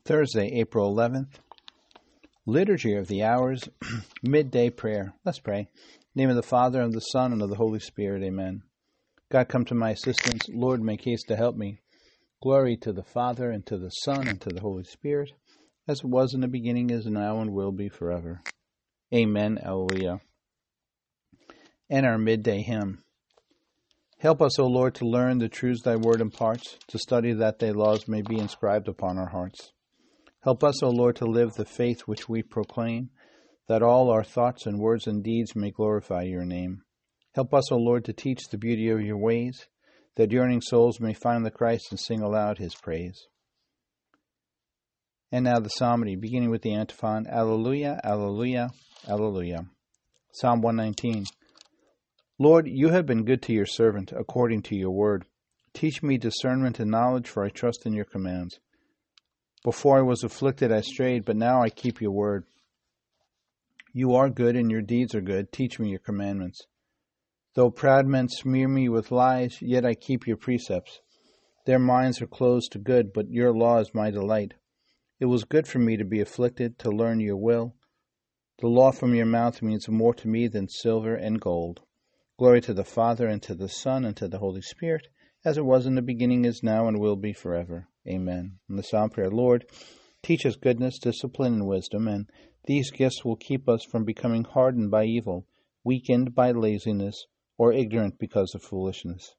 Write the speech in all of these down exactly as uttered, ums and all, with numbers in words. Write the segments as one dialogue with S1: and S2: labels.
S1: Thursday, April eleventh, Liturgy of the Hours, Midday Prayer. Let's pray. In the name of the Father, and of the Son, and of the Holy Spirit. Amen. God, come to my assistance. Lord, make haste to help me. Glory to the Father, and to the Son, and to the Holy Spirit, as it was in the beginning, is now, and will be forever. Amen. Alleluia. And our midday hymn. Help us, O Lord, to learn the truths thy word imparts, to study that thy laws may be inscribed upon our hearts. Help us, O Lord, to live the faith which we proclaim, that all our thoughts and words and deeds may glorify your name. Help us, O Lord, to teach the beauty of your ways, that yearning souls may find the Christ and sing aloud his praise. And now the psalmody, beginning with the antiphon, Alleluia, Alleluia, Alleluia. Psalm one nineteen. Lord, you have been good to your servant, according to your word. Teach me discernment and knowledge, for I trust in your commands. Before I was afflicted, I strayed, but now I keep your word. You are good, and your deeds are good. Teach me your commandments. Though proud men smear me with lies, yet I keep your precepts. Their minds are closed to good, but your law is my delight. It was good for me to be afflicted, to learn your will. The law from your mouth means more to me than silver and gold. Glory to the Father, and to the Son, and to the Holy Spirit, as it was in the beginning, is now, and will be forever. Amen. And the Psalm prayer, Lord, teach us goodness, discipline, and wisdom, and these gifts will keep us from becoming hardened by evil, weakened by laziness, or ignorant because of foolishness.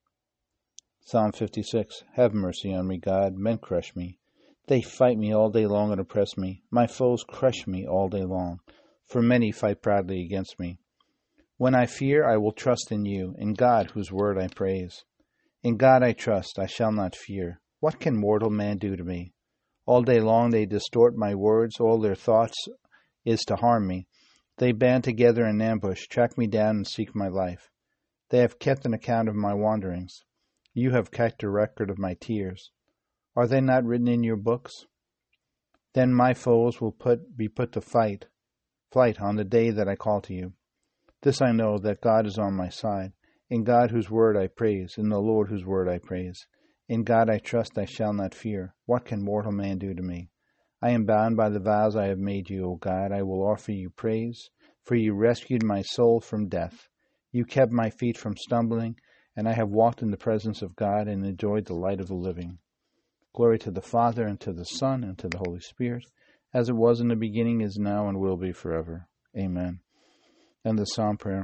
S1: Psalm fifty-six. Have mercy on me, God. Men crush me. They fight me all day long and oppress me. My foes crush me all day long, for many fight proudly against me. When I fear, I will trust in you, in God, whose word I praise. In God I trust, I shall not fear. What can mortal man do to me? All day long they distort my words, all their thoughts is to harm me. They band together in ambush, track me down and seek my life. They have kept an account of my wanderings. You have kept a record of my tears. Are they not written in your books? Then my foes will put be put to fight, flight on the day that I call to you. This I know, that God is on my side. In God whose word I praise, in the Lord whose word I praise. In God I trust, I shall not fear. What can mortal man do to me? I am bound by the vows I have made you, O God. I will offer you praise, for you rescued my soul from death. You kept my feet from stumbling, and I have walked in the presence of God and enjoyed the light of the living. Glory to the Father, and to the Son, and to the Holy Spirit, as it was in the beginning, is now, and will be forever. Amen. And the Psalm prayer.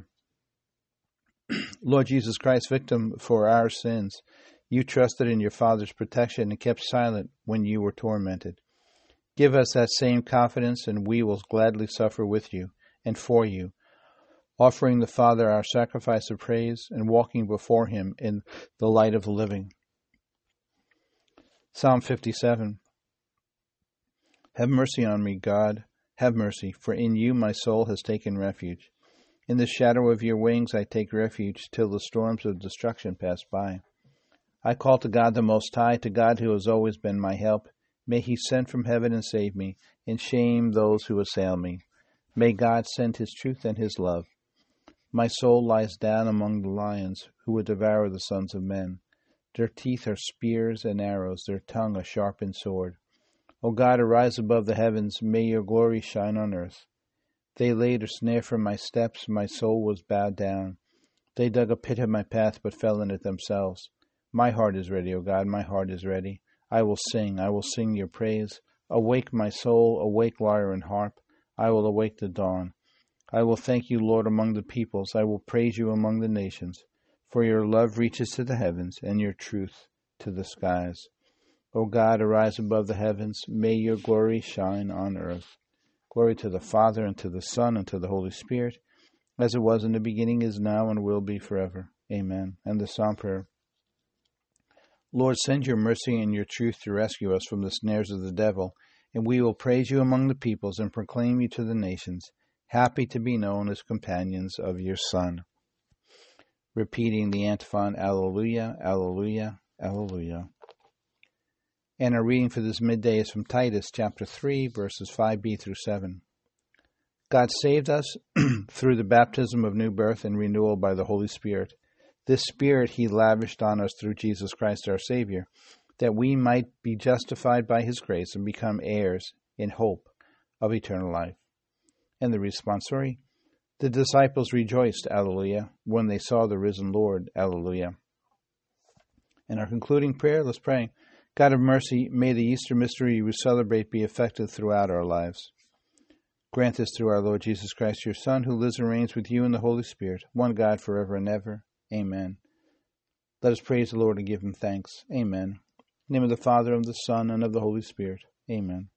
S1: Lord Jesus Christ, victim for our sins, you trusted in your Father's protection and kept silent when you were tormented. Give us that same confidence, and we will gladly suffer with you and for you, offering the Father our sacrifice of praise and walking before him in the light of the living. Psalm fifty-seven. Have mercy on me, God, have mercy, for in you my soul has taken refuge. In the shadow of your wings I take refuge till the storms of destruction pass by. I call to God the Most High, to God who has always been my help. May he send from heaven and save me, and shame those who assail me. May God send his truth and his love. My soul lies down among the lions, who would devour the sons of men. Their teeth are spears and arrows, their tongue a sharpened sword. O God, arise above the heavens, may your glory shine on earth. They laid a snare for my steps, my soul was bowed down. They dug a pit in my path, but fell in it themselves. My heart is ready, O God, my heart is ready. I will sing, I will sing your praise. Awake my soul, awake lyre and harp. I will awake the dawn. I will thank you, Lord, among the peoples. I will praise you among the nations. For your love reaches to the heavens, and your truth to the skies. O God, arise above the heavens. May your glory shine on earth. Glory to the Father, and to the Son, and to the Holy Spirit, as it was in the beginning, is now, and will be forever. Amen. And the Psalm prayer. Lord, send your mercy and your truth to rescue us from the snares of the devil, and we will praise you among the peoples and proclaim you to the nations, happy to be known as companions of your Son. Repeating the antiphon, Alleluia, Alleluia, Alleluia. And our reading for this midday is from Titus chapter three, verses five b through seven. God saved us through the baptism of new birth and renewal by the Holy Spirit. This Spirit he lavished on us through Jesus Christ our Savior, that we might be justified by his grace and become heirs in hope of eternal life. And the responsory, the disciples rejoiced, Alleluia, when they saw the risen Lord, Alleluia. In our concluding prayer, let's pray. God of mercy, may the Easter mystery we celebrate be effective throughout our lives. Grant this through our Lord Jesus Christ, your Son, who lives and reigns with you in the Holy Spirit, one God forever and ever. Amen. Let us praise the Lord and give him thanks. Amen. In the name of the Father, and of the Son, and of the Holy Spirit. Amen.